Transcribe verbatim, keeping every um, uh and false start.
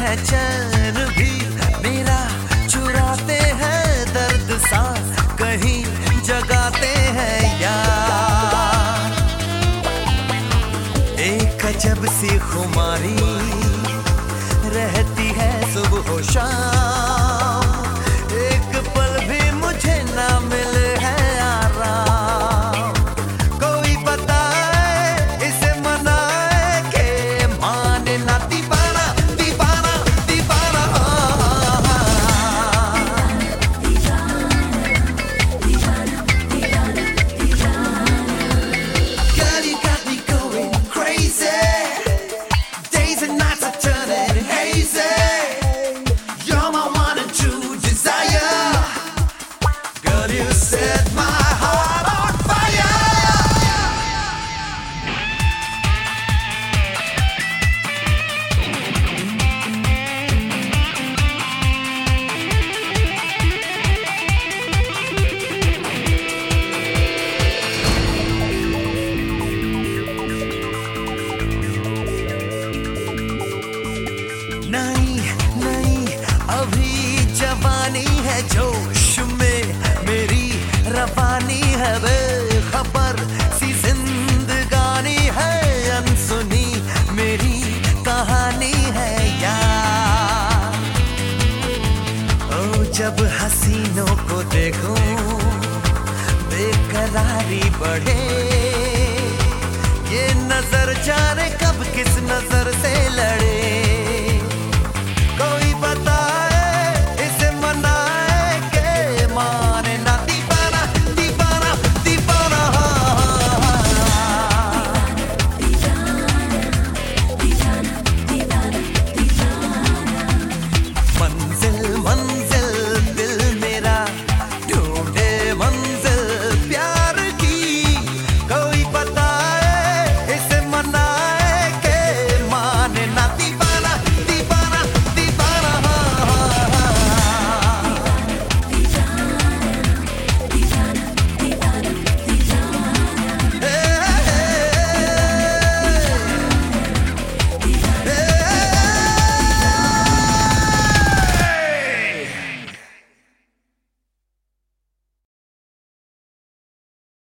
हैं चैन भी मेरा, चुराते हैं दर्द सा कहीं जगाते हैं यार। एक अजब सी खुमारी रहती है सुबह शाम, एक पल भी मुझे ना मिले है आराम। कोई बताए इसे मनाए के माने ना दीवाना दीवाना दीवाना। Girl, you got me going crazy. Days and nights are turning hazy. You're my one and true desire. Girl, you set my heart on fire. नहीं नहीं अभी जवानी है, जोश में मेरी रवानी है, बेखबर सी जिंदगानी है, अनसुनी मेरी कहानी है यार। ओ जब हसीनों को देखूं बेकरारी बढ़े,